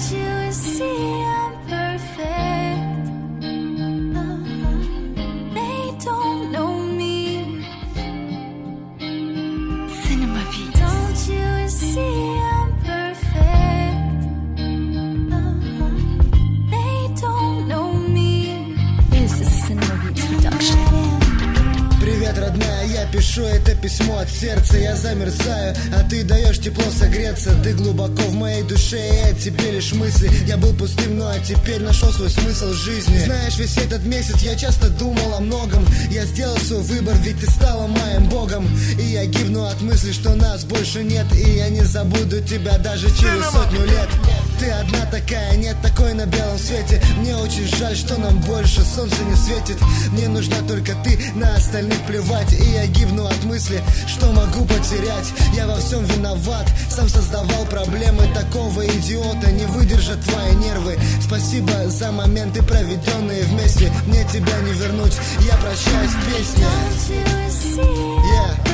you see I'm perfect? They don't know me. Cinema Beat. Don't you see I'm perfect? They don't know me. This is a Cinema Beat production. Привет, родная, я пишу это письмо от сердца. Я замерзаю, а ты даешь тепло согреться. Ты глубоко в моей душе, и о тебе лишь мысли. Я был пустым, но теперь нашел свой смысл в жизни. Знаешь, весь этот месяц я часто думал о многом. Я сделал свой выбор, ведь ты стала моим богом. И я гибну от мысли, что нас больше нет. И я не забуду тебя даже через 100 лет. Ты одна такая, нет такой на белом свете. Мне очень жаль, что нам больше солнце не светит. Мне нужна только ты, на остальных плевать. И я гибну от мысли, что могу потерять. Я во всем виноват, сам создавал проблемы. Такого идиота не выдержат твои нервы. Спасибо за моменты, проведенные вместе. Мне тебя не вернуть, я прощаюсь, песня. Don't you see I'm